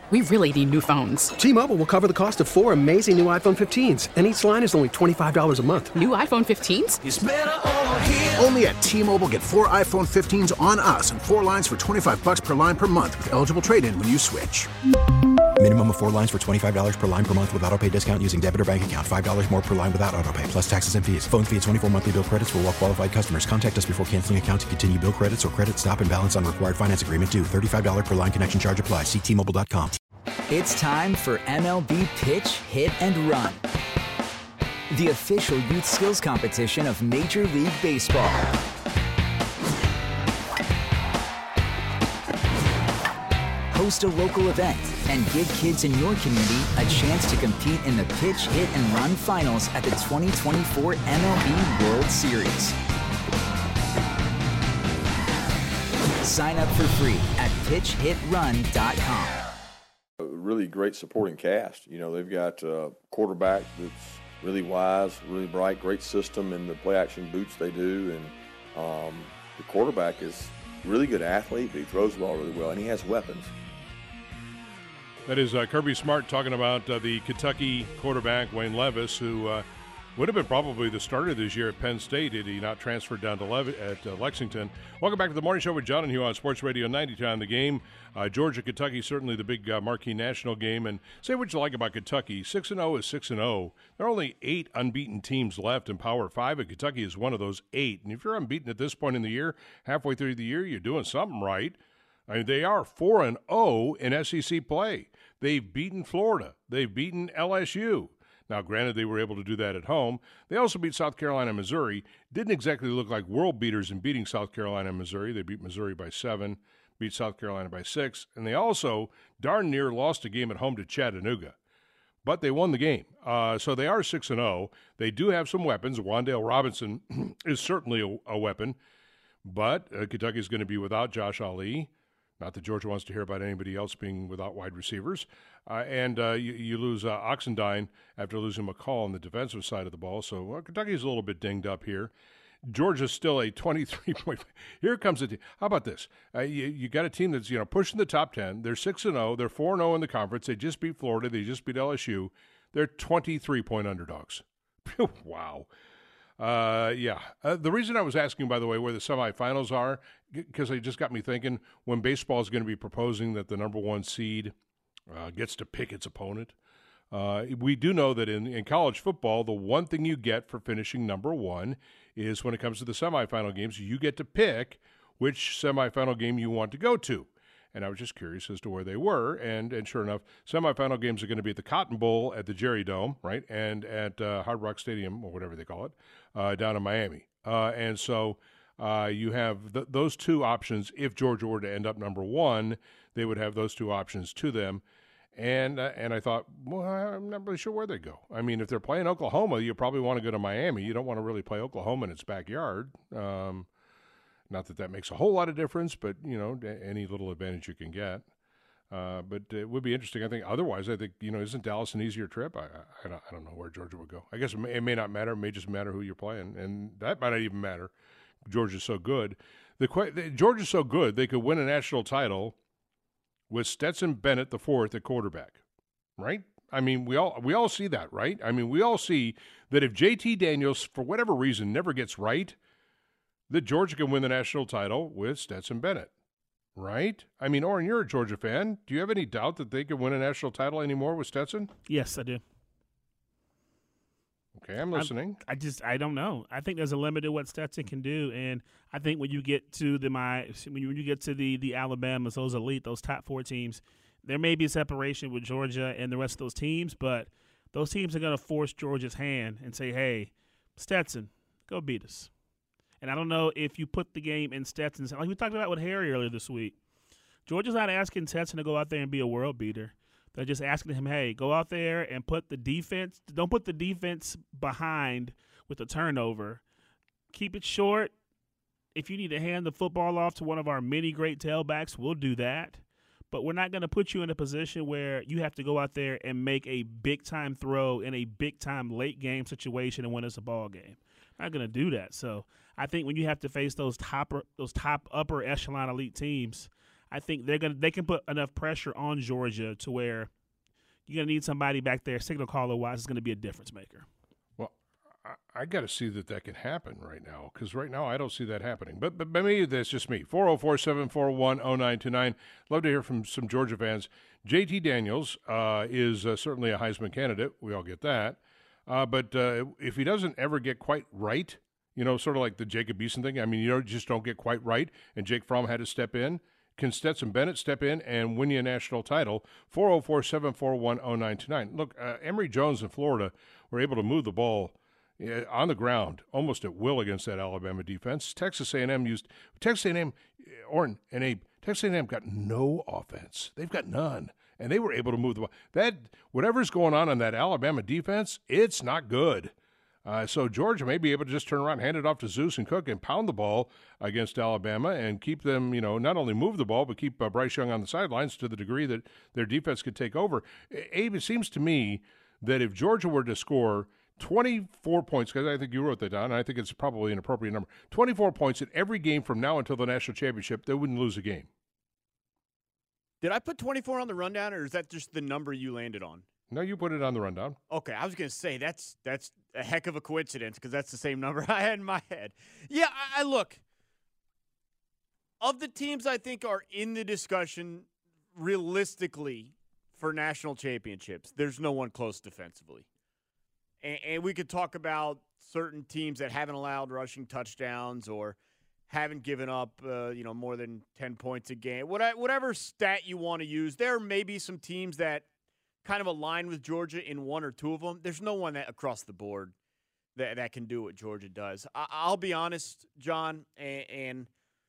We really need new phones. T-Mobile will cover the cost of 4 amazing new iPhone 15s, and each line is only $25 a month. New iPhone 15s? It's better over here. Only at T-Mobile, get 4 iPhone 15s on us and 4 lines for $25 per line per month with eligible trade-in when you switch. Minimum of 4 lines for $25 per line per month with autopay discount using debit or bank account. $5 more per line without autopay, plus taxes and fees. Phone fee at 24 monthly bill credits for well-qualified customers. Contact us before canceling account to continue bill credits or credit stop and balance on required finance agreement due. $35 per line connection charge applies. See T-Mobile.com. It's time for MLB Pitch, Hit, and Run, the official youth skills competition of Major League Baseball. Host a local event and give kids in your community a chance to compete in the Pitch, Hit, and Run finals at the 2024 MLB World Series. Sign up for free at pitchhitrun.com. A really great supporting cast. You know, they've got a quarterback that's really wise, really bright, great system in the play-action boots they do, and the quarterback is a really good athlete, but he throws the ball really well, and he has weapons. That is Kirby Smart talking about the Kentucky quarterback, Wayne Levis, who would have been probably the starter this year at Penn State had he not transferred down to Lexington. Welcome back to the Morning Show with John and Hugh on Sports Radio 90 on the game. Georgia-Kentucky, certainly the big marquee national game. And say what you like about Kentucky. 6-0 is 6-0. There are only 8 unbeaten teams left in Power 5, and Kentucky is one of those 8. And if you're unbeaten at this point in the year, halfway through the year, you're doing something right. I mean, they are 4-0 in SEC play. They've beaten Florida. They've beaten LSU. Now, granted, they were able to do that at home. They also beat South Carolina and Missouri. Didn't exactly look like world beaters in beating South Carolina and Missouri. They beat Missouri by 7, beat South Carolina by 6, and they also darn near lost a game at home to Chattanooga. But they won the game. So they are 6-0. They do have some weapons. Wan'Dale Robinson is certainly a weapon. But Kentucky is going to be without Josh Ali. Not that Georgia wants to hear about anybody else being without wide receivers. And you lose Oxendine after losing McCall on the defensive side of the ball. So Kentucky's a little bit dinged up here. Georgia's still a 23-point. Here comes the team. How about this? You got a team that's pushing the top 10. They're 6-0. They're 4-0 in the conference. They just beat Florida. They just beat LSU. They're 23-point underdogs. Wow. The reason I was asking, by the way, where the semifinals are, because it just got me thinking when baseball is going to be proposing that the number 1 seed gets to pick its opponent. We do know that in college football, the one thing you get for finishing number 1 is when it comes to the semifinal games, you get to pick which semifinal game you want to go to. And I was just curious as to where they were, and sure enough, semifinal games are going to be at the Cotton Bowl at the Jerry Dome, right, and at Hard Rock Stadium, or whatever they call it, down in Miami. And so you have those two options. If Georgia were to end up number 1, they would have those two options to them. And I thought, well, I'm not really sure where they go. I mean, if they're playing Oklahoma, you probably want to go to Miami. You don't want to really play Oklahoma in its backyard. Not that that makes a whole lot of difference, but, any little advantage you can get. But it would be interesting. I think otherwise, isn't Dallas an easier trip? I don't know where Georgia would go. I guess it may not matter. It may just matter who you're playing. And that might not even matter. Georgia's so good. Georgia's so good, they could win a national title with Stetson Bennett IV at quarterback, right? I mean, we all see that, right? I mean, we all see that if JT Daniels, for whatever reason, never gets right, that Georgia can win the national title with Stetson Bennett, right? I mean, Oren, you're a Georgia fan. Do you have any doubt that they can win a national title anymore with Stetson? Yes, I do. Okay, I'm listening. I don't know. I think there's a limit to what Stetson can do, and I think when you get to the Alabamas, those elite, those top 4 teams, there may be a separation with Georgia and the rest of those teams, but those teams are going to force Georgia's hand and say, "Hey, Stetson, go beat us." And I don't know if you put the game in Stetson's, like we talked about with Harry earlier this week. Georgia's not asking Stetson to go out there and be a world beater. They're just asking him, hey, go out there and put the defense – don't put the defense behind with the turnover. Keep it short. If you need to hand the football off to one of our many great tailbacks, we'll do that. But we're not going to put you in a position where you have to go out there and make a big-time throw in a big-time late-game situation and win us a ball game. Not going to do that. So I think when you have to face those top upper echelon elite teams, I think they can put enough pressure on Georgia to where you're gonna need somebody back there, signal caller wise, is gonna be a difference maker. Well, I got to see that can happen right now, because right now I don't see that happening. But maybe that's just me. 404-741-0929. Love to hear from some Georgia fans. JT Daniels is certainly a Heisman candidate. We all get that. But if he doesn't ever get quite right, sort of like the Jacob Eason thing, I mean, just don't get quite right, and Jake Fromm had to step in. Can Stetson Bennett step in and win you a national title? 404-741-0929. Look, Emory Jones in Florida were able to move the ball on the ground almost at will against that Alabama defense. Texas A&M got no offense. They've got none, and they were able to move the ball. Whatever's going on that Alabama defense, it's not good. So Georgia may be able to just turn around, hand it off to Zeus and Cook, and pound the ball against Alabama and keep them, not only move the ball, but keep Bryce Young on the sidelines to the degree that their defense could take over. Abe, it seems to me that if Georgia were to score 24 points, because I think you wrote that down, and I think it's probably an appropriate number, 24 points in every game from now until the national championship, they wouldn't lose a game. Did I put 24 on the rundown, or is that just the number you landed on? No, you put it on the rundown. Okay, I was going to say that's a heck of a coincidence, because that's the same number I had in my head. Yeah, I look, of the teams I think are in the discussion realistically for national championships, there's no one close defensively. And we could talk about certain teams that haven't allowed rushing touchdowns or haven't given up, more than 10 points a game. Whatever stat you want to use, there may be some teams that kind of align with Georgia in one or two of them. There's no one that across the board that can do what Georgia does. I'll be honest, John, and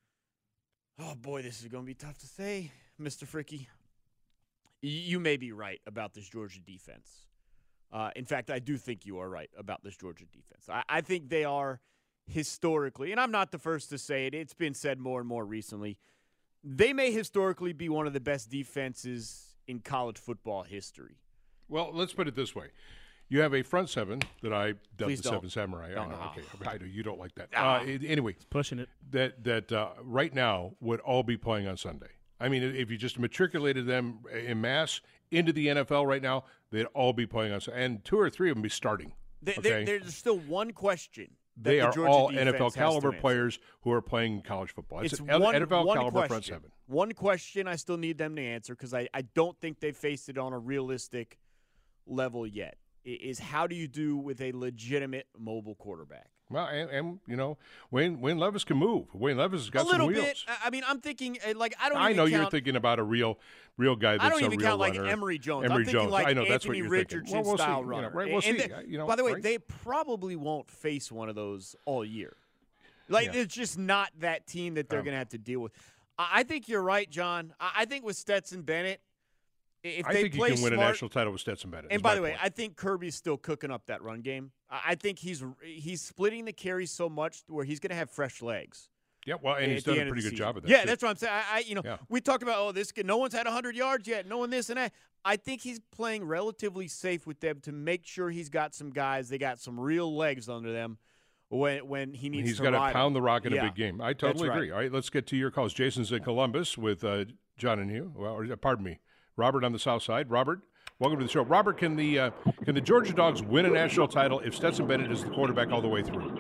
oh boy, this is going to be tough to say, Mr. Fricky. You may be right about this Georgia defense. In fact, I do think you are right about this Georgia defense. I think they are historically, and I'm not the first to say it, it's been said more and more recently, they may historically be one of the best defenses in college football history. Well, let's put it this way. You have a front seven that I dubbed the Seven Samurai. No. Okay, I know you don't like that. Anyway, it's pushing it. That right now would all be playing on Sunday. I mean, if you just matriculated them en masse into the NFL right now, they'd all be playing on Sunday, and two or three of them be starting. There's still one question. They are all NFL caliber players who are playing college football. It's NFL caliber front seven. One question I still need them to answer, because I don't think they've faced it on a realistic level yet, is how do you do with a legitimate mobile quarterback? Well, and Wayne Levis can move. Wayne Levis has got some wheels. A little bit. I mean, I'm thinking I know you're thinking about a real guy that's a real runner. I don't even count like Emory Jones. I'm thinking like Anthony Richardson style runner. Right, we'll see. By the way, they probably won't face one of those all year. It's just not that team that they're going to have to deal with. I think you're right, John. I think with Stetson Bennett, I think you can win a national title with Stetson Bennett. And by the way, I think Kirby's still cooking up that run game. I think he's splitting the carries so much where he's going to have fresh legs. Yeah, well, and he's done a pretty good job of that. Yeah, that's what I'm saying. We talked about, no one's had 100 yards yet, no one this and that. I think he's playing relatively safe with them to make sure he's got some guys, they got some real legs under them when he needs to ride. He's got to pound the rock in a big game. I totally right. agree. All right, let's get to your calls. Jason's in Columbus with John and Hugh. Well, pardon me. Robert on the south side. Robert, welcome to the show. Robert, can the Georgia Dogs win a national title if Stetson Bennett is the quarterback all the way through?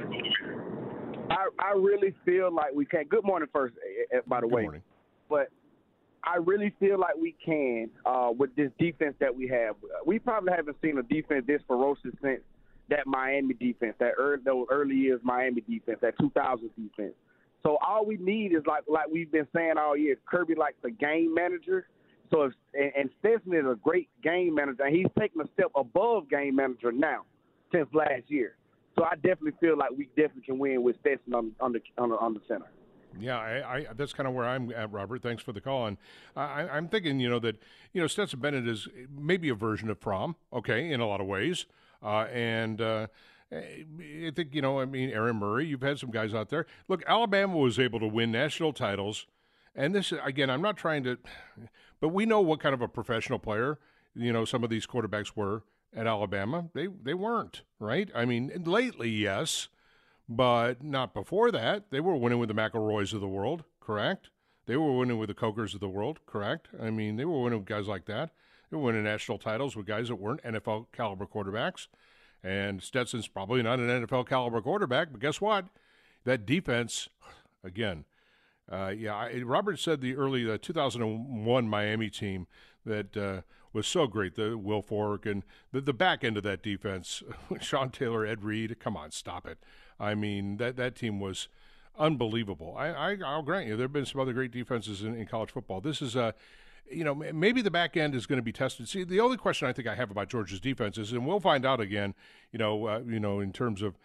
I really feel like we can. Good morning first, by the way. Good morning. But I really feel like we can with this defense that we have. We probably haven't seen a defense this ferocious since that Miami defense, those early years Miami defense, that 2000 defense. So all we need is, like we've been saying all year, Kirby like the game manager. So and Stetson is a great game manager, and he's taking a step above game manager now since last year. So I definitely feel like we definitely can win with Stetson on the center. Yeah, I that's kind of where I'm at, Robert. Thanks for the call. And I'm thinking, that Stetson Bennett is maybe a version of Fromm, okay, in a lot of ways. And I think, Aaron Murray, you've had some guys out there. Look, Alabama was able to win national titles. And this, again, I'm not trying to, but we know what kind of a professional player, some of these quarterbacks were at Alabama. They weren't, right? I mean, lately, yes, but not before that. They were winning with the McElroys of the world, correct? They were winning with the Cokers of the world, correct? I mean, they were winning with guys like that. They were winning national titles with guys that weren't NFL caliber quarterbacks. And Stetson's probably not an NFL caliber quarterback, but guess what? That defense, again, Robert said the early 2001 Miami team that was so great, the Will Fork and the back end of that defense, Sean Taylor, Ed Reed, come on, stop it. I mean, that team was unbelievable. I'll grant you, there have been some other great defenses in college football. This is maybe the back end is going to be tested. See, the only question I think I have about Georgia's defense is, and we'll find out again, in terms of,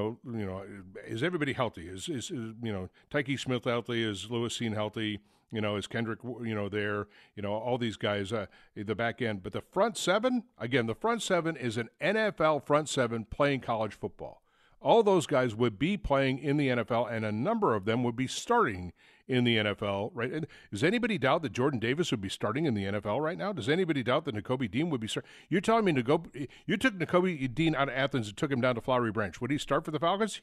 is everybody healthy? Is Tyke Smith healthy? Is Lewis Cine healthy? Is Kendrick, there? All these guys, the back end. But the front seven, again, the front seven is an NFL front seven playing college football. All those guys would be playing in the NFL, and a number of them would be starting in the NFL, right? Does anybody doubt that Jordan Davis would be starting in the NFL right now? Does anybody doubt that Nakobe Dean would be starting? You're telling me you took Nakobe Dean out of Athens and took him down to Flowery Branch. Would he start for the Falcons?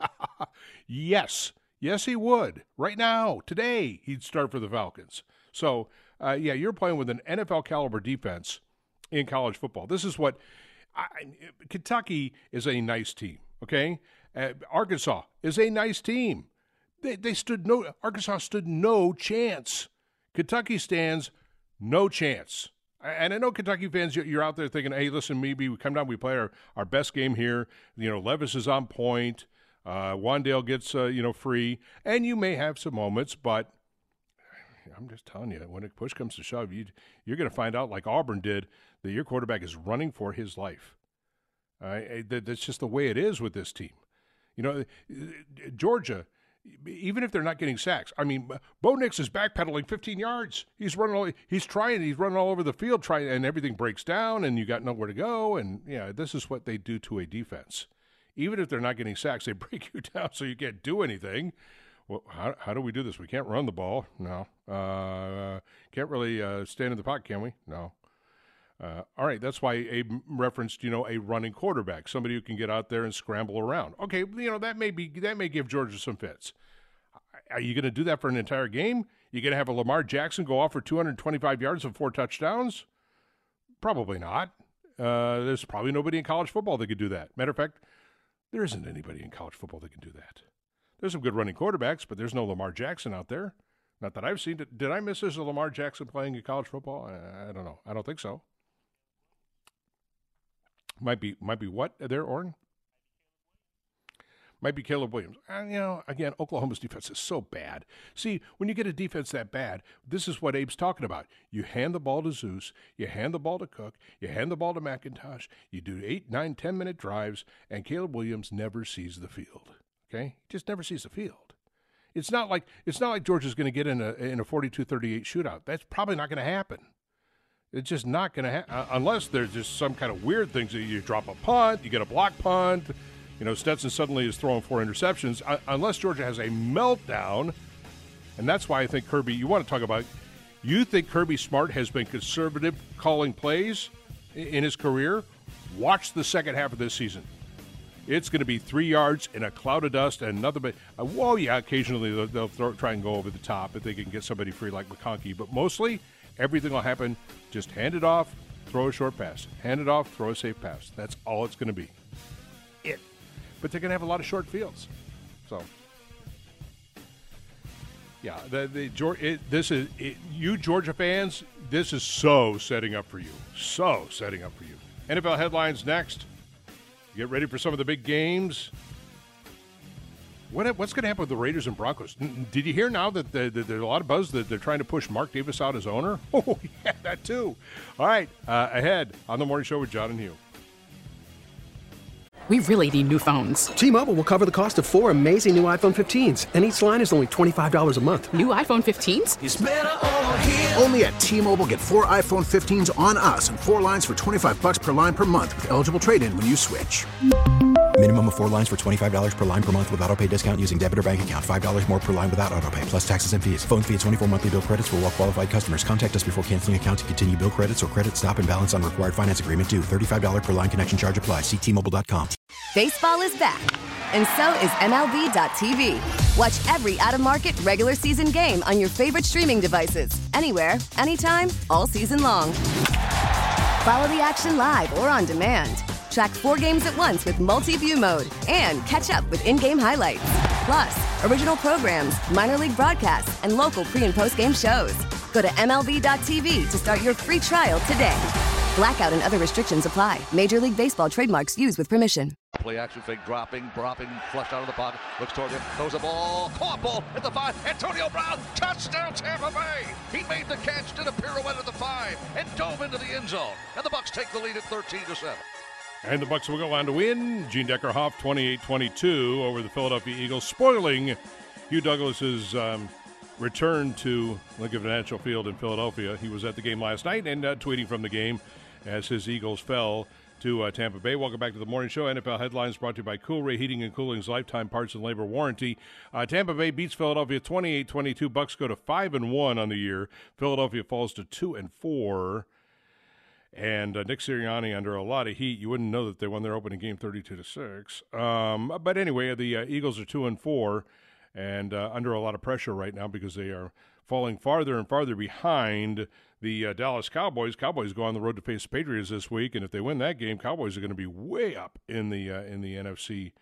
Yes. Yes, he would. Right now, today, he'd start for the Falcons. So, you're playing with an NFL caliber defense in college football. This is what Kentucky is a nice team. Okay, Arkansas is a nice team. Arkansas stood no chance. Kentucky stands no chance. And I know Kentucky fans, you're out there thinking, hey, listen, maybe we come down, we play our best game here. Levis is on point. Wandale gets free, and you may have some moments, but I'm just telling you, when push comes to shove, you're going to find out, like Auburn did, that your quarterback is running for his life. That's just the way it is with this team. Georgia, even if they're not getting sacks, I mean, Bo Nix is backpedaling 15 yards. He's running all over the field, and everything breaks down, and you got nowhere to go. And this is what they do to a defense. Even if they're not getting sacks, they break you down so you can't do anything. Well, how do we do this? We can't run the ball. No. Can't really stand in the pocket, can we? No. All right, that's why Abe referenced, a running quarterback, somebody who can get out there and scramble around. Okay, that may give Georgia some fits. Are you going to do that for an entire game? You going to have a Lamar Jackson go off for 225 yards and 4 touchdowns? Probably not. There's probably nobody in college football that could do that. Matter of fact, there isn't anybody in college football that can do that. There's some good running quarterbacks, but there's no Lamar Jackson out there. Not that I've seen. Did I miss this Lamar Jackson playing in college football? I don't know. I don't think so. Might be what there, Orrin? Might be Caleb Williams. Again, Oklahoma's defense is so bad. See, when you get a defense that bad, this is what Abe's talking about. You hand the ball to Zeus, you hand the ball to Cook, you hand the ball to McIntosh, you do 8, 9, 10-minute drives, and Caleb Williams never sees the field. Okay? He just never sees the field. It's not like Georgia's going to get in a 42-38 shootout. That's probably not going to happen. It's just not going to happen unless there's just some kind of weird things. You drop a punt, you get a block punt. Stetson suddenly is throwing 4 interceptions. Unless Georgia has a meltdown, and that's why I think Kirby. You want to talk about? You think Kirby Smart has been conservative calling plays in his career? Watch the second half of this season. It's going to be 3 yards in a cloud of dust and nothing but. Occasionally they'll try and go over the top if they can get somebody free like McConkey, but mostly. Everything will happen. Just hand it off, throw a short pass. Hand it off, throw a safe pass. That's all it's going to be. But they're going to have a lot of short fields. So, yeah, you Georgia fans, this is so setting up for you. So setting up for you. NFL headlines next. Get ready for some of the big games. What's going to happen with the Raiders and Broncos? Did you hear now that there's a lot of buzz that they're trying to push Mark Davis out as owner? Oh, yeah, that too. All right, ahead on The Morning Show with John and Hugh. We really need new phones. T-Mobile will cover the cost of 4 amazing new iPhone 15s, and each line is only $25 a month. New iPhone 15s? It's better over here. Only at T-Mobile, get 4 iPhone 15s on us and 4 lines for $25 per line per month with eligible trade-in when you switch. Minimum of 4 lines for $25 per line per month with autopay discount using debit or bank account. $5 more per line without autopay, plus taxes and fees. Phone fee at 24 monthly bill credits for well-qualified customers. Contact us before canceling account to continue bill credits or credit stop and balance on required finance agreement due. $35 per line connection charge applies. See T-Mobile.com. Baseball is back, And so is MLB.tv. Watch every out-of-market regular season game on your favorite streaming devices. Anywhere, anytime, all season long. Follow the action live or on demand. Track 4 games at once with multi-view mode and catch up with in-game highlights. Plus, original programs, minor league broadcasts, and local pre- and post-game shows. Go to MLB.tv to start your free trial today. Blackout and other restrictions apply. Major League Baseball trademarks used with permission. Play action fake, dropping, flushed out of the pocket, looks toward him, throws a ball, caught ball at the 5, Antonio Brown, touchdown Tampa Bay! He made the catch, did a pirouette at the 5, and dove into the end zone. And the Bucs take the lead at 13-7. And the Bucs will go on to win. Gene Deckerhoff, 28-22 over the Philadelphia Eagles, spoiling Hugh Douglas's return to Lincoln Financial Field in Philadelphia. He was at the game last night and tweeting from the game as his Eagles fell to Tampa Bay. Welcome back to the morning show. NFL headlines brought to you by Coolray Heating and Cooling's lifetime parts and labor warranty. Tampa Bay beats Philadelphia 28-22. Bucs go to 5-1 on the year. Philadelphia falls to 2-4. And Nick Sirianni under a lot of heat. You wouldn't know that they won their opening game 32-6. But anyway, the Eagles are 2-4 and under a lot of pressure right now because they are falling farther and farther behind the Dallas Cowboys. Cowboys go on the road to face the Patriots this week, and if they win that game, Cowboys are going to be way up in the NFC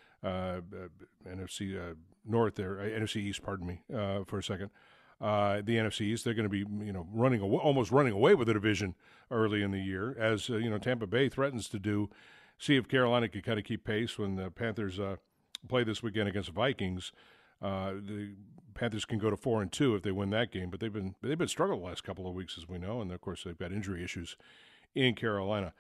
North there, NFC East. Pardon me for a second. The NFC East, they're going to be almost running away with the division early in the year, as Tampa Bay threatens to do. See if Carolina can kind of keep pace when the Panthers play this weekend against the Vikings. The Panthers can go to 4-2 if they win that game, but they've been struggling the last couple of weeks, as we know, and of course they've got injury issues in Carolina.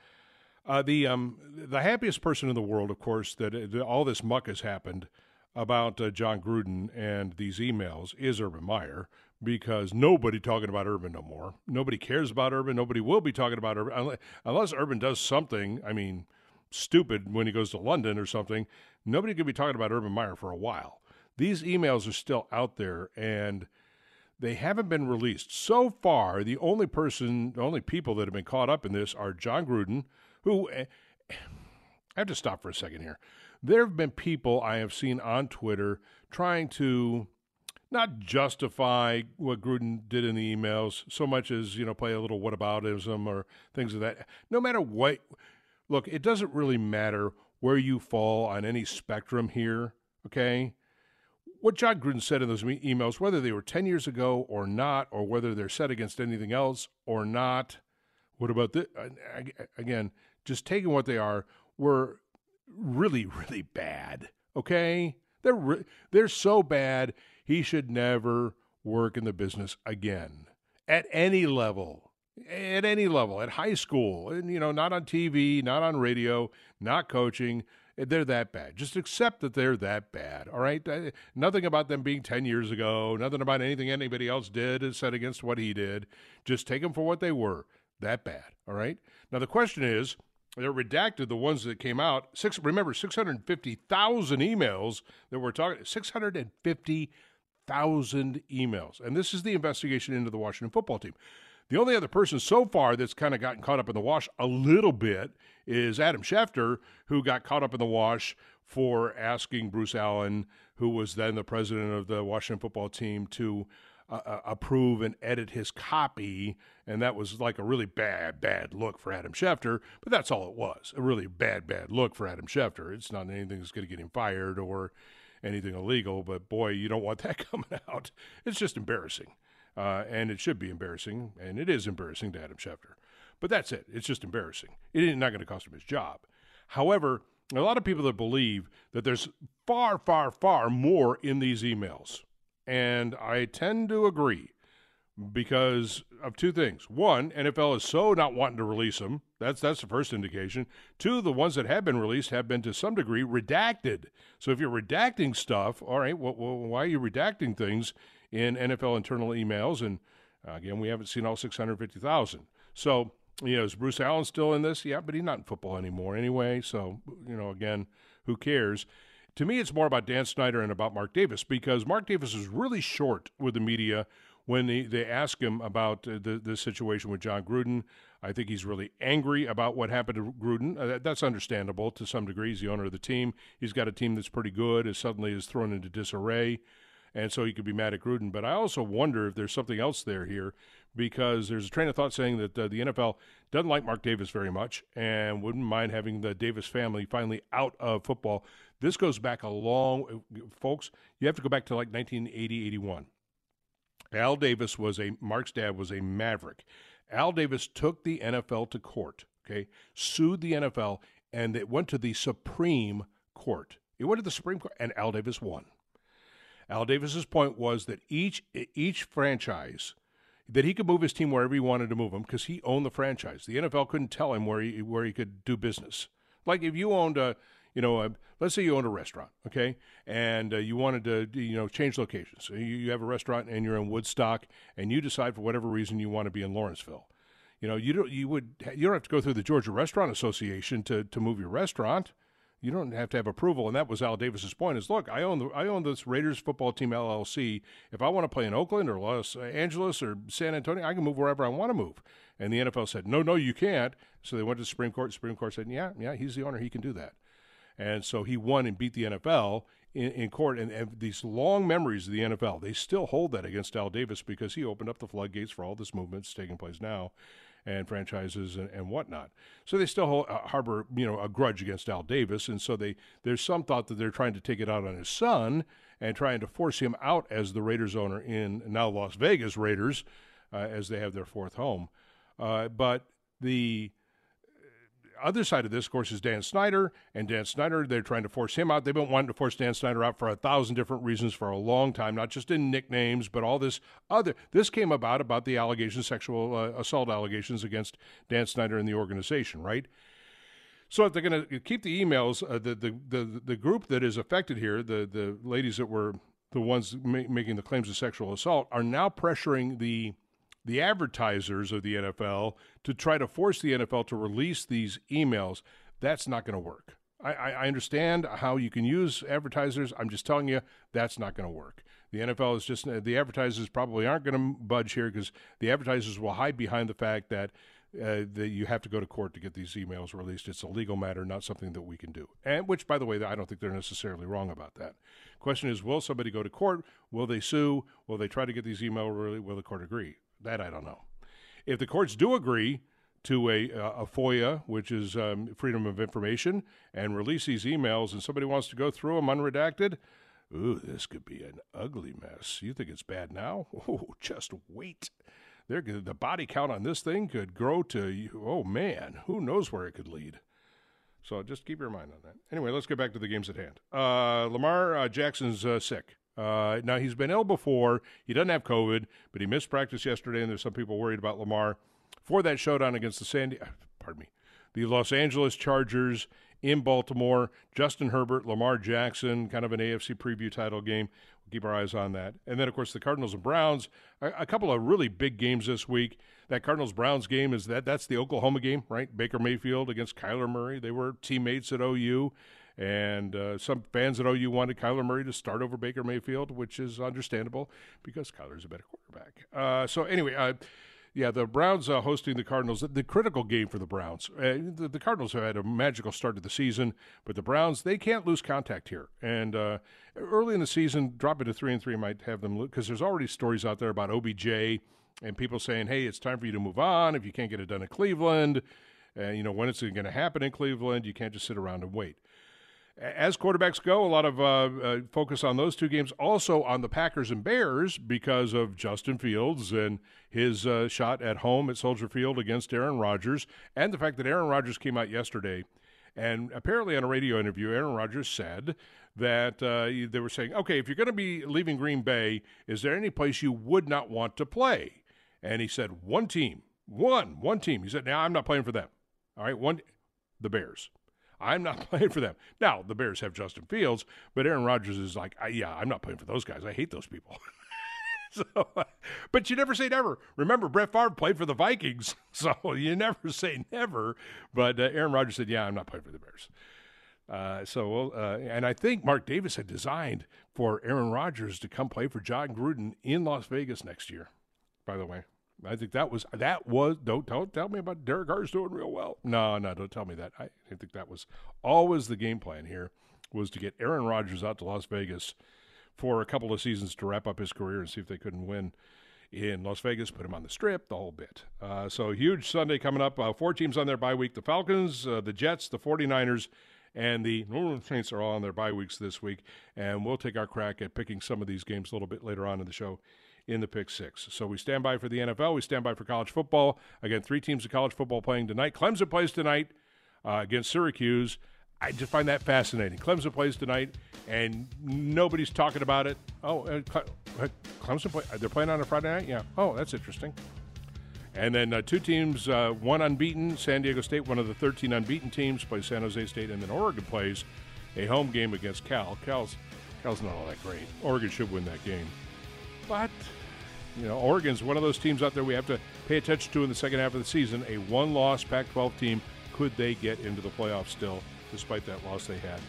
The happiest person in the world, of course, that all this muck has happened about John Gruden and these emails is Urban Meyer, because nobody talking about Urban no more. Nobody cares about Urban. Nobody will be talking about Urban unless Urban does something, stupid when he goes to London or something. Nobody could be talking about Urban Meyer for a while. These emails are still out there, and they haven't been released. So far, the only people that have been caught up in this are John Gruden, who I have to stop for a second here. There have been people I have seen on Twitter trying to not justify what Gruden did in the emails so much as, play a little whataboutism or things of that. No matter what, look, it doesn't really matter where you fall on any spectrum here, okay? What John Gruden said in those emails, whether they were 10 years ago or not, or whether they're set against anything else or not, what about this? Again, just taking what they are, were really, really bad, okay? They're so bad, he should never work in the business again at any level, at high school, and, not on TV, not on radio, not coaching. They're that bad. Just accept that they're that bad, all right? Nothing about them being 10 years ago, nothing about anything anybody else did is set against what he did. Just take them for what they were, that bad, all right? Now, the question is, they're redacted, the ones that came out. 650,000 emails that we're talking, 650,000 emails. And this is the investigation into the Washington football team. The only other person so far that's kind of gotten caught up in the wash a little bit is Adam Schefter, who got caught up in the wash for asking Bruce Allen, who was then the president of the Washington football team, to approve and edit his copy, and that was like a really bad look for Adam Schefter, but that's all it was, a really bad look for Adam Schefter. It's not anything that's going to get him fired or anything illegal, but boy, you don't want that coming out. It's just embarrassing, and it should be embarrassing, and it is embarrassing to Adam Schefter, but that's it. It's just embarrassing. It's not going to cost him his job. However, a lot of people that believe that there's far, far, far more in these emails. And I tend to agree because of two things. One, NFL is so not wanting to release them. That's the first indication. Two, the ones that have been released have been to some degree redacted. So if you're redacting stuff, all right, well, why are you redacting things in NFL internal emails? And again, we haven't seen all 650,000. So, is Bruce Allen still in this? Yeah, but he's not in football anymore anyway. So, again, who cares? To me, it's more about Dan Snyder and about Mark Davis, because Mark Davis is really short with the media when they ask him about the situation with John Gruden. I think he's really angry about what happened to Gruden. That's understandable to some degree. He's the owner of the team. He's got a team that's pretty good, and suddenly is thrown into disarray, and so he could be mad at Gruden. But I also wonder if there's something else here, because there's a train of thought saying that the NFL doesn't like Mark Davis very much and wouldn't mind having the Davis family finally out of football. This goes back a long, folks, you have to go back to like 1980, 81. Al Davis Mark's dad was a maverick. Al Davis took the NFL to court, okay, sued the NFL, and it went to the Supreme Court. It went to the Supreme Court, and Al Davis won. Al Davis's point was that each franchise, that he could move his team wherever he wanted to move them because he owned the franchise. The NFL couldn't tell him where he could do business. Like if you owned let's say you owned a restaurant, okay, and you wanted to, change locations. So you have a restaurant and you're in Woodstock, and you decide for whatever reason you want to be in Lawrenceville. You don't have to go through the Georgia Restaurant Association to move your restaurant. You don't have to have approval, and that was Al Davis's point. Is look, I own this Raiders football team LLC. If I want to play in Oakland or Los Angeles or San Antonio, I can move wherever I want to move. And the NFL said, no, you can't. So they went to the Supreme Court. The Supreme Court said, yeah, he's the owner. He can do that. And so he won and beat the NFL in court. And these long memories of the NFL, they still hold that against Al Davis because he opened up the floodgates for all this movement that's taking place now, and franchises and whatnot. So they still harbor, a grudge against Al Davis. And so there's some thought that they're trying to take it out on his son and trying to force him out as the Raiders owner in now Las Vegas Raiders as they have their fourth home. But the other side of this, of course, is Dan Snyder. And Dan Snyder, they're trying to force him out. They've been wanting to force Dan Snyder out for 1,000 different reasons for a long time, not just in nicknames, but all this other. This came about the allegations, sexual assault allegations against Dan Snyder and the organization, right? So if they're going to keep the emails, the group that is affected here, the ladies that were the ones making the claims of sexual assault, are now pressuring the advertisers of the NFL to try to force the NFL to release these emails. That's not going to work. I understand how you can use advertisers. I'm just telling you, that's not going to work. The NFL is just, the advertisers probably aren't going to budge here because the advertisers will hide behind the fact that you have to go to court to get these emails released. It's a legal matter, not something that we can do. And which, by the way, I don't think they're necessarily wrong about that. Question is, will somebody go to court? Will they sue? Will they try to get these emails released? Will the court agree? That I don't know. If the courts do agree to a FOIA, which is Freedom of Information, and release these emails, and somebody wants to go through them unredacted, ooh, this could be an ugly mess. You think it's bad now? Oh, just wait. The body count on this thing could grow to, oh man, who knows where it could lead. So just keep your mind on that. Anyway, let's get back to the games at hand. Lamar Jackson's sick. Now, he's been ill before. He doesn't have COVID, but he missed practice yesterday, and there's some people worried about Lamar for that showdown against the Los Angeles Chargers in Baltimore. Justin Herbert, Lamar Jackson, kind of an AFC preview title game. We'll keep our eyes on that. And then, of course, the Cardinals and Browns, a couple of really big games this week. That Cardinals-Browns game that's the Oklahoma game, right? Baker Mayfield against Kyler Murray. They were teammates at OU. And some fans at OU wanted Kyler Murray to start over Baker Mayfield, which is understandable because Kyler's a better quarterback. So anyway, the Browns hosting the Cardinals, the critical game for the Browns. The Cardinals have had a magical start to the season, but the Browns, they can't lose contact here. And early in the season, dropping to 3-3 might have them lose because there's already stories out there about OBJ and people saying, hey, it's time for you to move on if you can't get it done in Cleveland. When it's going to happen in Cleveland, you can't just sit around and wait. As quarterbacks go, a lot of focus on those two games. Also on the Packers and Bears because of Justin Fields and his shot at home at Soldier Field against Aaron Rodgers, and the fact that Aaron Rodgers came out yesterday, and apparently on a radio interview, Aaron Rodgers said that they were saying, okay, if you're going to be leaving Green Bay, is there any place you would not want to play? And he said, one team. He said, now I'm not playing for them. All right, the Bears. I'm not playing for them. Now, the Bears have Justin Fields, but Aaron Rodgers is like, I'm not playing for those guys. I hate those people. But you never say never. Remember, Brett Favre played for the Vikings, so you never say never. But Aaron Rodgers said, I'm not playing for the Bears. And I think Mark Davis had designed for Aaron Rodgers to come play for John Gruden in Las Vegas next year, by the way. I think that was don't tell me about Derek Carr's doing real well. No, don't tell me that. I think that was always the game plan here, was to get Aaron Rodgers out to Las Vegas for a couple of seasons to wrap up his career and see if they couldn't win in Las Vegas, put him on the Strip, the whole bit. So huge Sunday coming up. 4 teams on their bye week. The Falcons, the Jets, the 49ers, and the New Orleans Saints are all on their bye weeks this week. And we'll take our crack at picking some of these games a little bit later on in the show in the Pick Six. So we stand by for the NFL. We stand by for college football. Again, 3 teams of college football playing tonight. Clemson plays tonight against Syracuse. I just find that fascinating. Clemson plays tonight, and nobody's talking about it. Clemson they're playing on a Friday night? Yeah. Oh, that's interesting. And then 2 teams, 1 unbeaten. San Diego State, one of the 13 unbeaten teams, plays San Jose State, and then Oregon plays a home game against Cal. Cal's not all that great. Oregon should win that game. But, Oregon's one of those teams out there we have to pay attention to in the second half of the season. A 1-loss Pac-12 team. Could they get into the playoffs still, despite that loss they had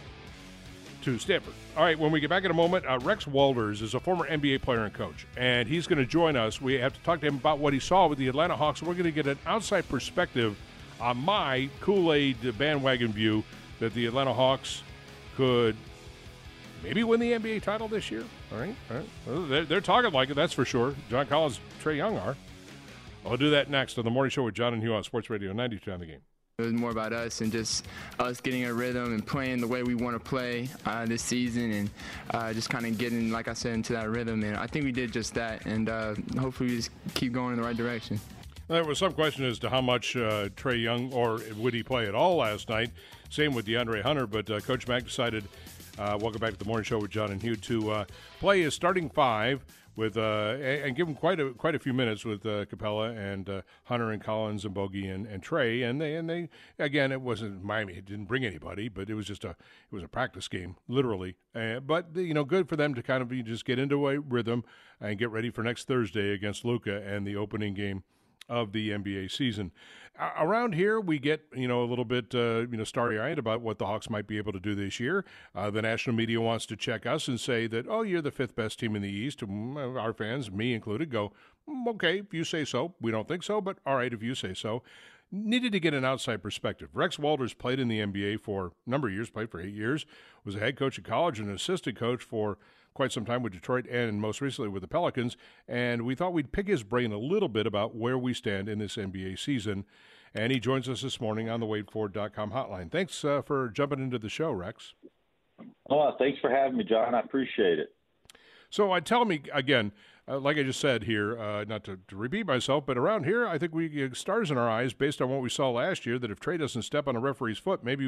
to Stanford? All right, when we get back in a moment, Rex Walters is a former NBA player and coach, and he's going to join us. We have to talk to him about what he saw with the Atlanta Hawks. We're going to get an outside perspective on my Kool-Aid bandwagon view that the Atlanta Hawks could maybe win the NBA title this year. All right. Well, they're talking like it, that's for sure. John Collins, Trae Young are. I'll do that next on The Morning Show with John and Hugh on Sports Radio 92 on the Game. It was more about us and just us getting a rhythm and playing the way we want to play this season and just kind of getting, like I said, into that rhythm. And I think we did just that, and hopefully we just keep going in the right direction. There was some question as to how much Trae Young, or would he play at all last night. Same with DeAndre Hunter, but Coach Mack decided, welcome back to The Morning Show with John and Hugh, to play his starting 5 with and give him quite a few minutes with Capella and Hunter and Collins and Bogey and Trae, and they again, it wasn't Miami, it didn't bring anybody, but it was just a practice game, literally. But good for them to kind of just get into a rhythm and get ready for next Thursday against Luka and the opening game of the NBA season. Around here, we get, a little bit, starry-eyed about what the Hawks might be able to do this year. The national media wants to check us and say that, oh, you're the 5th best team in the East. Our fans, me included, go, okay, if you say so. We don't think so, but all right, if you say so. Needed to get an outside perspective. Rex Walters played in the NBA for a number of years, played for 8 years, was a head coach at college and an assistant coach for quite some time with Detroit and most recently with the Pelicans, and we thought we'd pick his brain a little bit about where we stand in this NBA season, and he joins us this morning on the WadeFord.com hotline. Thanks for jumping into the show, Rex. Oh, thanks for having me, John. I appreciate it. So tell me again, like I just said here, not to repeat myself, but around here, I think we get stars in our eyes based on what we saw last year, that if Trae doesn't step on a referee's foot, maybe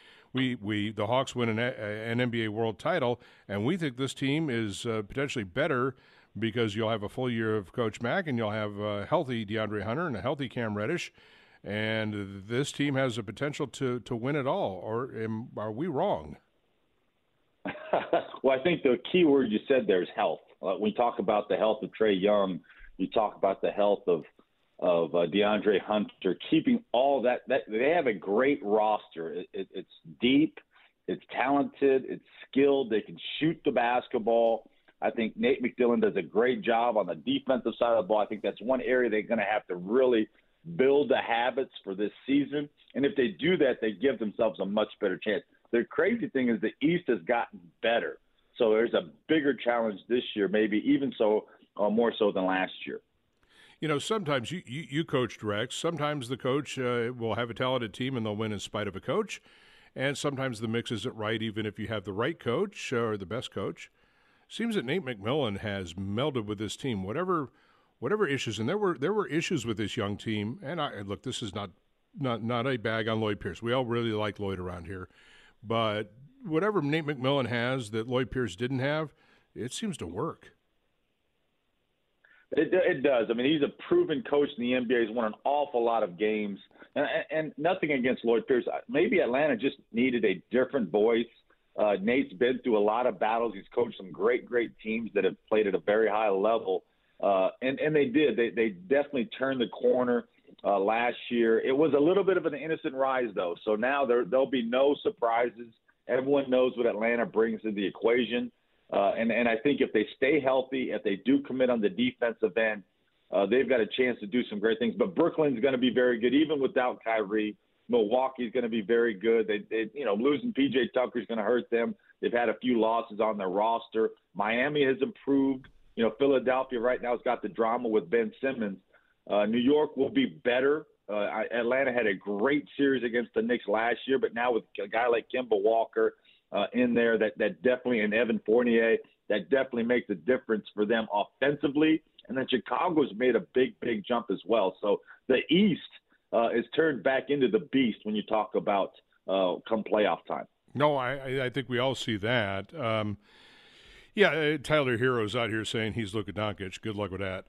the Hawks win an NBA world title, and we think this team is potentially better because you'll have a full year of Coach Mack and you'll have a healthy DeAndre Hunter and a healthy Cam Reddish, and this team has the potential to win it all, or are we wrong? Well, I think the key word you said there is health. When we talk about the health of Trae Young, you talk about the health of DeAndre Hunter, keeping all that they have a great roster. It's deep, it's talented, it's skilled. They can shoot the basketball. I think Nate McMillan does a great job on the defensive side of the ball. I think that's one area they're going to have to really build the habits for this season. And if they do that, they give themselves a much better chance. The crazy thing is the East has gotten better. So there's a bigger challenge this year, maybe even so, more so than last year. Sometimes you coached Rex. Sometimes the coach will have a talented team and they'll win in spite of a coach. And sometimes the mix isn't right, even if you have the right coach or the best coach. Seems that Nate McMillan has melded with this team. Whatever issues, and there were issues with this young team. And look, this is not a bag on Lloyd Pierce. We all really like Lloyd around here. But whatever Nate McMillan has that Lloyd Pierce didn't have, it seems to work. It does. I mean, he's a proven coach in the NBA. He's won an awful lot of games. And nothing against Lloyd Pierce. Maybe Atlanta just needed a different voice. Nate's been through a lot of battles. He's coached some great teams that have played at a very high level. And they did. They definitely turned the corner last year. It was a little bit of an innocent rise, though. So now there'll be no surprises Everyone knows what Atlanta brings to the equation. And I think if they stay healthy, if they do commit on the defensive end, they've got a chance to do some great things. But Brooklyn's going to be very good, even without Kyrie. Milwaukee's going to be very good. They losing P.J. Tucker is going to hurt them. They've had a few losses on their roster. Miami has improved. Philadelphia right now has got the drama with Ben Simmons. New York will be better. Atlanta had a great series against the Knicks last year, but now with a guy like Kemba Walker in there, that definitely, and Evan Fournier, that definitely makes a difference for them offensively. And then Chicago's made a big, big jump as well. So the East is turned back into the beast when you talk about come playoff time. No, I think we all see that. Tyler Hero's out here saying he's Luka Doncic. Good luck with that.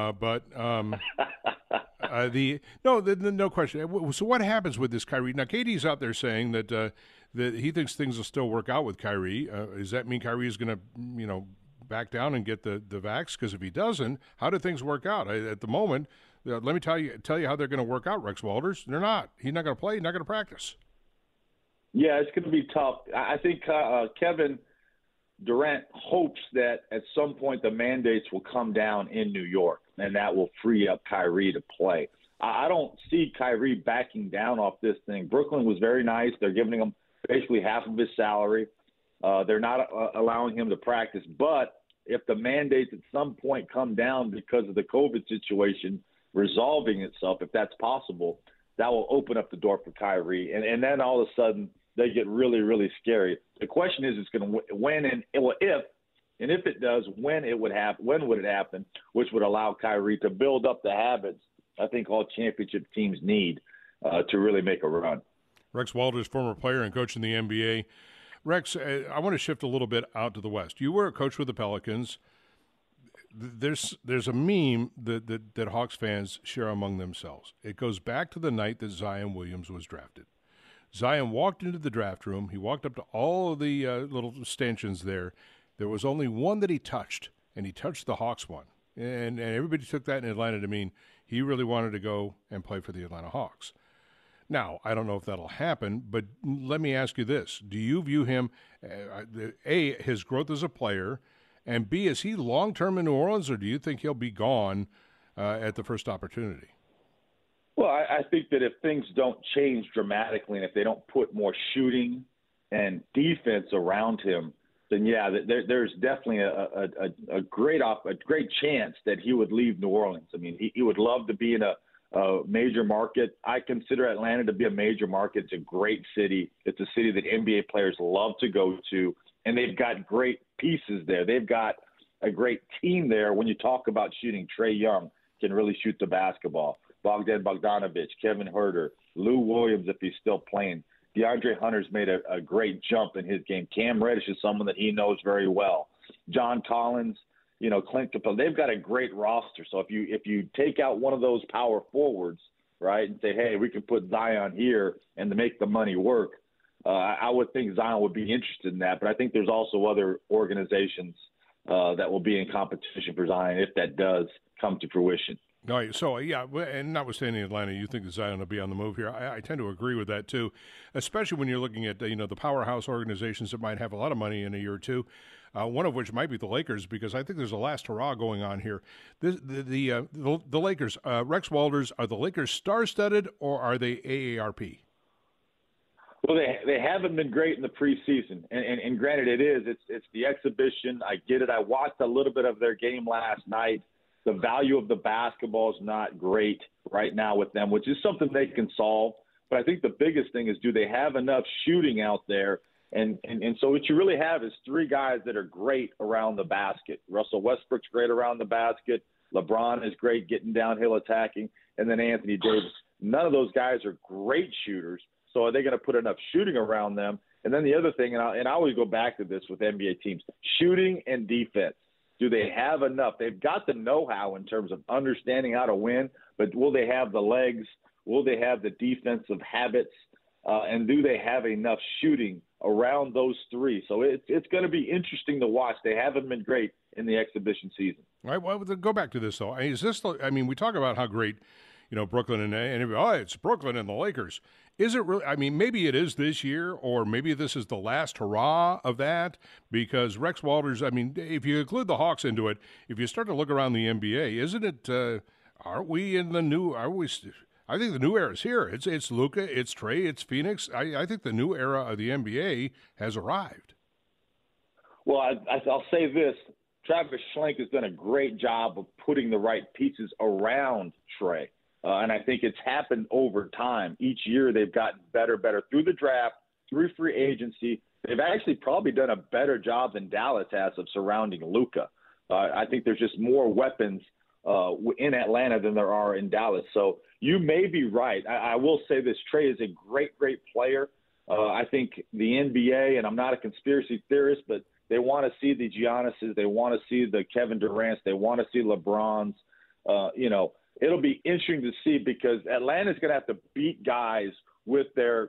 No question. So what happens with this Kyrie? Now, KD's out there saying that that he thinks things will still work out with Kyrie. Does that mean Kyrie is going to, back down and get the vax? Because if he doesn't, how do things work out? At the moment, let me tell you how they're going to work out, Rex Walters. They're not. He's not going to play. He's not going to practice. Yeah, it's going to be tough. I think Kevin Durant hopes that at some point the mandates will come down in New York, and that will free up Kyrie to play. I don't see Kyrie backing down off this thing. Brooklyn was very nice. They're giving him basically half of his salary. They're not allowing him to practice. But if the mandates at some point come down because of the COVID situation resolving itself, if that's possible, that will open up the door for Kyrie. And then all of a sudden they get really, really scary. The question is, it's going to when and if it does, when would it happen, which would allow Kyrie to build up the habits I think all championship teams need to really make a run. Rex Walters, former player and coach in the NBA. Rex, I want to shift a little bit out to the West. You were a coach with the Pelicans. There's a meme that Hawks fans share among themselves. It goes back to the night that Zion Williams was drafted. Zion walked into the draft room. He walked up to all of the little stanchions there. There was only one that he touched, and he touched the Hawks one. And everybody took that in Atlanta to mean he really wanted to go and play for the Atlanta Hawks. Now, I don't know if that'll happen, but let me ask you this. Do you view him, A, his growth as a player, and B, is he long-term in New Orleans, or do you think he'll be gone at the first opportunity? Well, I think that if things don't change dramatically and if they don't put more shooting and defense around him, then, yeah, there's definitely a great chance that he would leave New Orleans. I mean, he would love to be in a major market. I consider Atlanta to be a major market. It's a great city. It's a city that NBA players love to go to, and they've got great pieces there. They've got a great team there. When you talk about shooting, Trae Young can really shoot the basketball. Bogdan Bogdanovic, Kevin Huerter, Lou Williams, if he's still playing. DeAndre Hunter's made a great jump in his game. Cam Reddish is someone that he knows very well. John Collins, Clint Capella, they've got a great roster. So if you take out one of those power forwards, right, and say, hey, we can put Zion here and to make the money work, I would think Zion would be interested in that. But I think there's also other organizations that will be in competition for Zion if that does come to fruition. All right, so, yeah, and notwithstanding Atlanta, you think that Zion will be on the move here. I tend to agree with that, too, especially when you're looking at, the powerhouse organizations that might have a lot of money in a year or two, one of which might be the Lakers, because I think there's a last hurrah going on here. The Lakers, Rex Walters, are the Lakers star-studded or are they AARP? Well, they haven't been great in the preseason, and granted it is. It's the exhibition. I get it. I watched a little bit of their game last night. The value of the basketball is not great right now with them, which is something they can solve. But I think the biggest thing is, do they have enough shooting out there? And so what you really have is three guys that are great around the basket. Russell Westbrook's great around the basket. LeBron is great getting downhill attacking. And then Anthony Davis. None of those guys are great shooters. So are they going to put enough shooting around them? And then the other thing, and I always go back to this with NBA teams, shooting and defense. Do they have enough? They've got the know-how in terms of understanding how to win, but will they have the legs? Will they have the defensive habits? And do they have enough shooting around those three? So it's going to be interesting to watch. They haven't been great in the exhibition season. All right, well, go back to this, though. Is this? We talk about how great, Brooklyn and it's Brooklyn and the Lakers. Is it really? I mean, maybe it is this year, or maybe this is the last hurrah of that, because Rex Walters, I mean, if you include the Hawks into it, if you start to look around the NBA, isn't it, aren't we in the new, I think the new era is here. It's Luka, it's Trey, it's Phoenix. I think the new era of the NBA has arrived. Well, I'll say this. Travis Schlenk has done a great job of putting the right pieces around Trey. And I think it's happened over time. Each year they've gotten better through the draft, through free agency. They've actually probably done a better job than Dallas has of surrounding Luka. I think there's just more weapons in Atlanta than there are in Dallas. So you may be right. I will say this. Trey is a great player. I think the NBA, and I'm not a conspiracy theorist, but they want to see the Giannis's. They want to see the Kevin Durant's. They want to see LeBron's. It'll be interesting to see because Atlanta's going to have to beat guys with their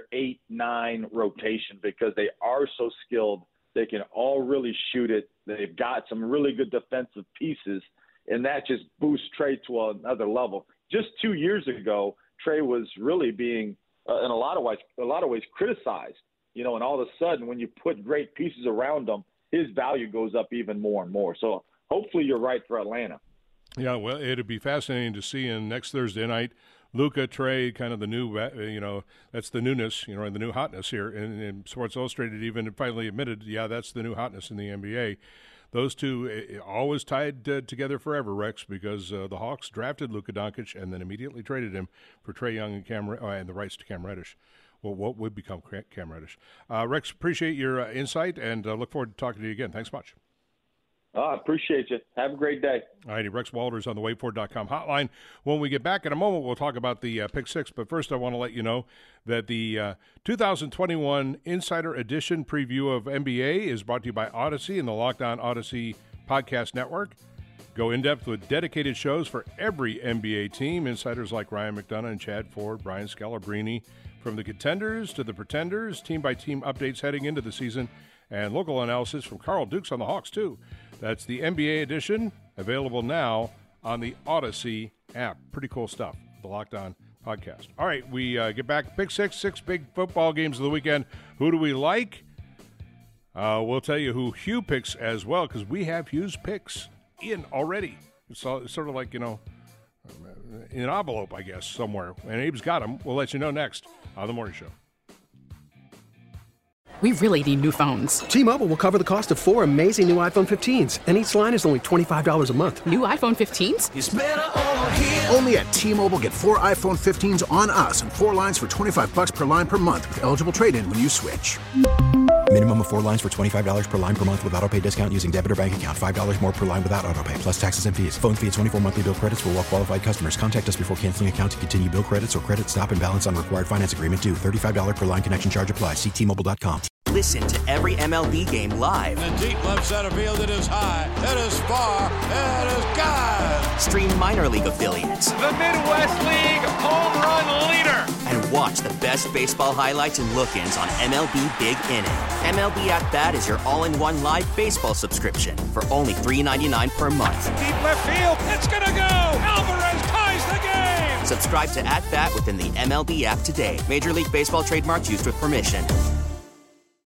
8-9 rotation because they are so skilled. They can all really shoot it. They've got some really good defensive pieces, and that just boosts Trey to another level. Just 2 years ago, Trey was really being, in a lot of ways, criticized. And all of a sudden, when you put great pieces around him, his value goes up even more and more. So hopefully you're right for Atlanta. Yeah, well, it'd be fascinating to see in next Thursday night, Luka, Trey, kind of the new, that's the newness, and the new hotness here. And Sports Illustrated even finally admitted, that's the new hotness in the NBA. Those two always tied together forever, Rex, because the Hawks drafted Luka Doncic and then immediately traded him for Trae Young and the rights to Cam Reddish. Well, what would become Cam Reddish? Rex, appreciate your insight and look forward to talking to you again. Thanks much. I appreciate you. Have a great day. All righty, Rex Walters on the WadeFord.com hotline. When we get back in a moment, we'll talk about the Pick Six. But first, I want to let you know that the 2021 Insider Edition preview of NBA is brought to you by Odyssey and the Locked On Odyssey Podcast Network. Go in-depth with dedicated shows for every NBA team. Insiders like Ryan McDonough and Chad Ford, Brian Scalabrine. From the contenders to the pretenders, team-by-team updates heading into the season, and local analysis from Carl Dukes on the Hawks, too. That's the NBA edition, available now on the Odyssey app. Pretty cool stuff, the Locked On podcast. All right, we get back. Pick six big football games of the weekend. Who do we like? We'll tell you who Hugh picks as well, because we have Hugh's picks in already. It's sort of like, in an envelope, I guess, somewhere. And Abe's got them. We'll let you know next on The Morning Show. We really need new phones. T-Mobile will cover the cost of 4 amazing new iPhone 15s, and each line is only $25 a month. New iPhone 15s? It's better over here. Only at T-Mobile, get 4 iPhone 15s on us and 4 lines for $25 per line per month with eligible trade-in when you switch. Minimum of 4 lines for $25 per line per month with autopay discount using debit or bank account. $5 more per line without autopay, plus taxes and fees. Phone fee at 24 monthly bill credits for well-qualified customers. Contact us before canceling account to continue bill credits or credit stop and balance on required finance agreement due. $35 per line connection charge applies. See T-Mobile.com. Listen to every MLB game live. In the deep left center field, it is high, it is far, it is gone. Stream minor league affiliates. The Midwest League home run leader. And watch the best baseball highlights and look-ins on MLB Big Inning. MLB At Bat is your all-in-one live baseball subscription for only $3.99 per month. Deep left field, it's gonna go. Alvarez ties the game. Subscribe to At Bat within the MLB app today. Major League Baseball trademarks used with permission.